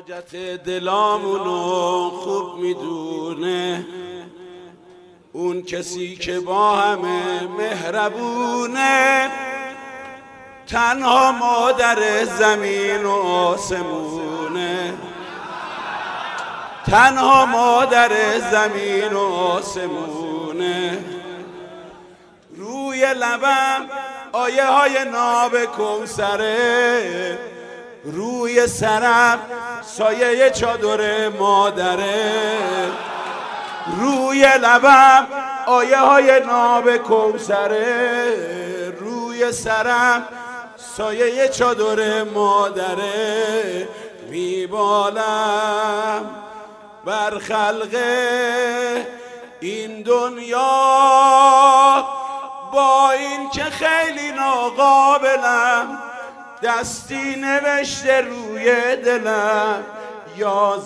حاجت دلامونو خوب میدونه اون کسی که با همه مهربونه، تنها مادر زمین و آسمونه، تنها مادر زمین و آسمونه. روی لبم آیه های ناب کوثره، روی سرم سایه چادر مادره. روی لبم آیه های ناب کوثره، روی سرم سایه چادر مادره. میبالم بر خلق این دنیا، با این که خیلی ناقابلم، دستی نوشته روی دلم یا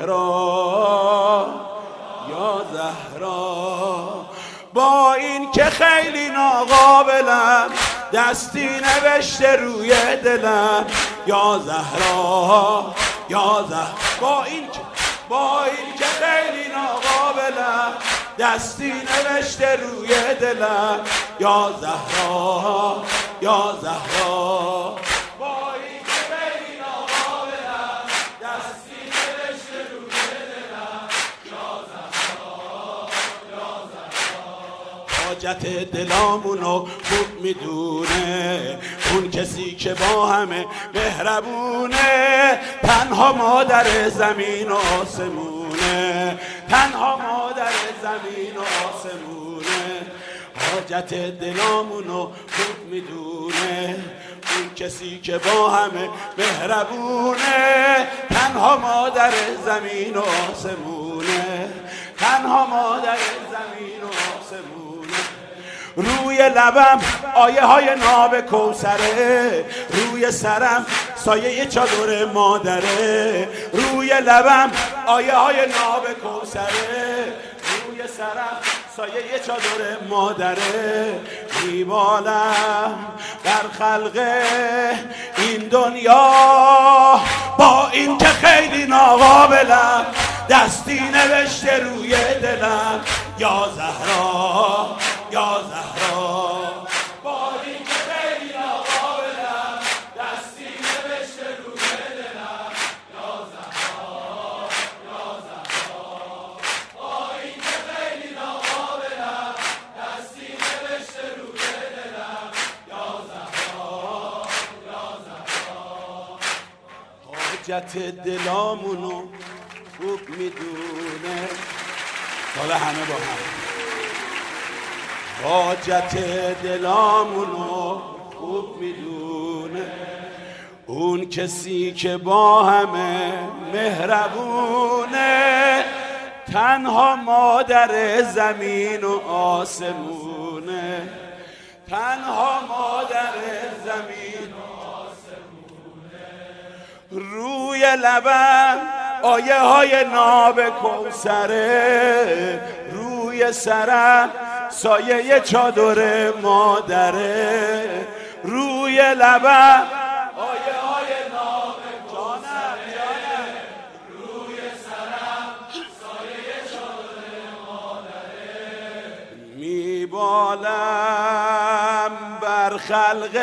زهرا یا زهرا. با این که خیلی ناقابلم، دستی نوشته روی دلم یا زهرا یا زهرا. با این که خیلی ناقابلم، دستی نوشته روی دلم یا زهرا یا زهرا. با این که خیلی ناقابلم، دستی نوشته روی دلم یا زهرا یا زهرا. حاجت دلامونو خوب میدونه اون کسی که با همه مهربونه، تنها مادر زمین و آسمونه، تنها مادر زمین و آسمونه. حاجت دلامونو خوب میدونه اون کسی که با همه مهربونه، تنها مادر زمین و آسمونه، تنها مادر زمین و آسمونه. روی لبم آیه های ناب کوثره، روی سرم سایه چادر مادره. روی لبم آیه های ناب کوثره، روی سرم سایه چادر مادره. میبالم در خلق این دنیا، با این که خیلی ناقابلم، دستی نوشته روی دلم یا زهرا یا زهرا. با این که خیلی ناقابلم، دستی نوشته روی دلم یا زهرا یا زهرا. با این که خیلی ناقابلم، دستی نوشته روی دلم یا زهرا یا زهرا. حاجت دلامونو خوب میدونه، حالا همه با هم. حاجت دلامونو خوب میدونه اون کسی که با همه مهربونه، تنها مادر زمین و آسمونه، تنها مادر زمین و آسمونه. روی لبم آیه های ناب کوثره، روی سرم سایه چادر مادره. روی لبم آیه های ناب کوثره، روی سرم سایه چادر مادره. میبالم بر خلق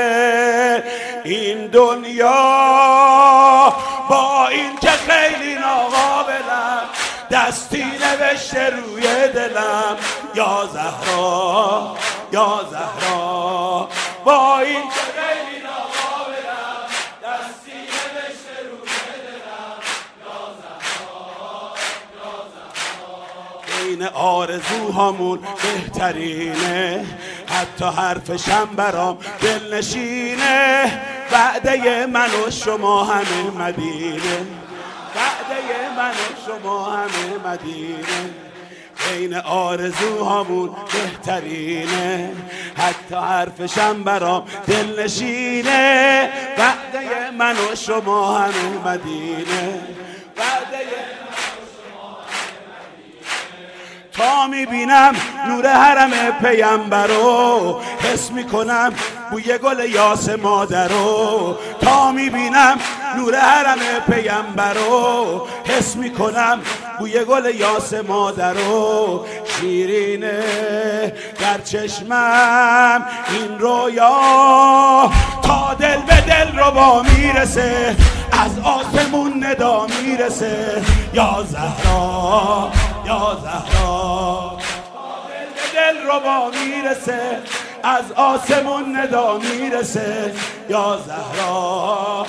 این دنیا، با این که خیلی ناقابلم، دستی نوشته روی دلم یا زهرا یا زهرا. با این که خیلی ناقابلم، دستی نوشته روی دلم یا زهرا یا زهرا. این آرزوهامون بهترینه، حتی حرفشم برام دلنشینه. وعده من و شما همه مدینه، وعده من و شما همه مدینه. بین آرزوهامون بهترینه، حتی حرفشم برام دلنشینه. وعده من و شما همه مدینه، وعده من و شما همه مدینه. تا میبینم نور حرم پیامبرو، حس میکنم بوی گل یاس مادرو. تا میبینم نور حرم پیمبرو، حس میکنم بوی گل یاس مادرو، شیرینه در چشمم این رویا، تا دل به دل رو با میرسه، از آسمون ندا میرسه، یا زهرا یا زهرا، تا دل به دل رو با میرسه، از آسمون ندا میرسه، یا زهرا.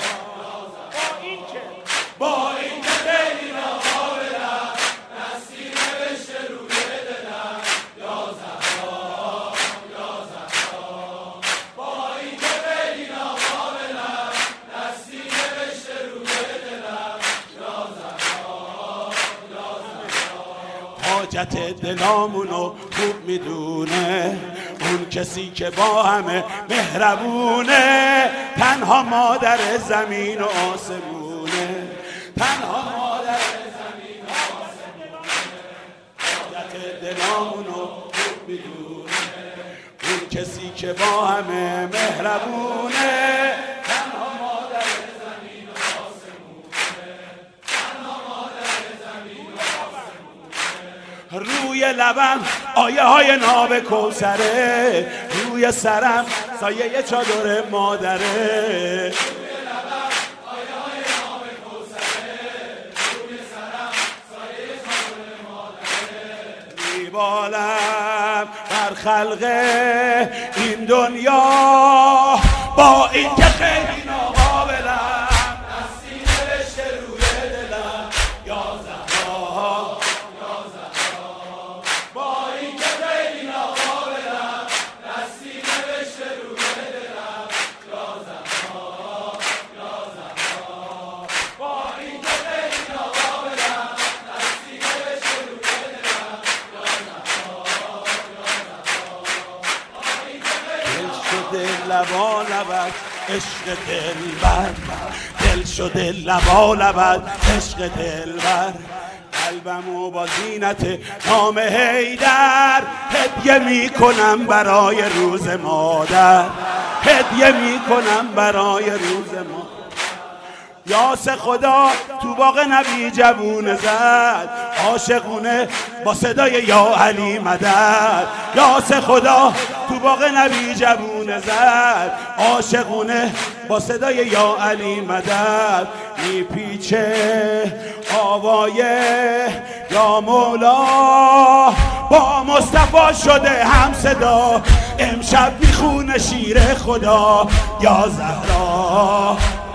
با این که خیلی ناقابلم، دستی نوشته روی دلم، یا زهرا یا زهرا. با این که خیلی ناقابلم، دستی نوشته روی دلم، یا زهرا یا زهرا. حاجت دلامونو خوب میدونه اون کسی که با همه مهربونه، تنها مادر زمین و آسمونه، تنها مادر زمین و آسمونه. حاجت دلامونو خوب میدونه اون کسی که با همه مهربونه، تنها مادر زمین و آسمونه، تنها مادر زمین و آسمونه. روی لبم آیه های ناب کوثره، روی سرم سایه چادر مادره، بالم بر خلق این دنیا، با این که خیلی ناقابلم، دستی نوشته روی دلم، یا زهرا یا زهرا. با این که خیلی ناقابلم، دستی نوشته روی دلم، یا زهرا یا زهرا. با این که خیلی ناقابلم، دستی نوشته روی دلم، لبا لبد عشق دلبر، دل شده لبا لبد عشق دلبر، قلبمو با زینت نام حیدر هدیه میکنم برای روز مادر، هدیه میکنم برای روز مادر. یاس خدا تو باغ نبی جوونه زد، عاشقونه با صدای یا علی مدد. یاس خدا تو باغ نبی جوونه زد، عاشقونه با صدای یا علی مدد. میپیچه آوایه یا مولا، با مصطفی شده هم صدا، امشب میخونه شیر خدا، یا زهرا.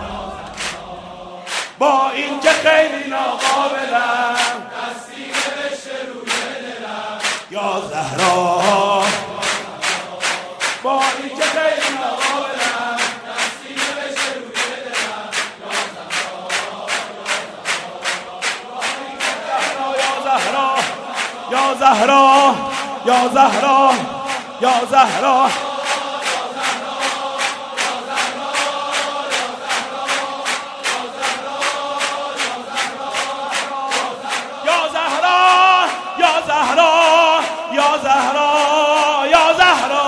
با این که خیلی ناقابلم، دستی نوشته روی دلم، یا زهرا. با این که خیلی ناقابلم، دستی نوشته روی دلم، یا زهرا یا زهرا یا زهرا یا زهرا. یا زهرا یا زهرا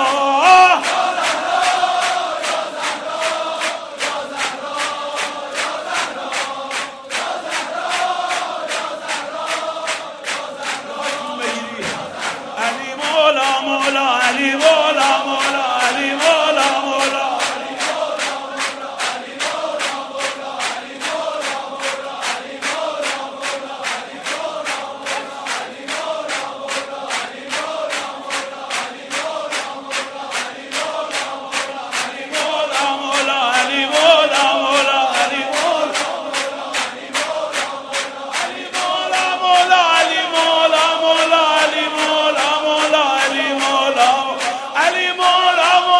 علی مولا مولا علی مولا مولا علی مولا مولا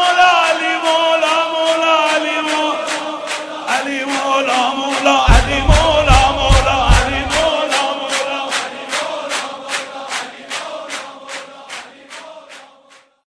علی مولا مولا علی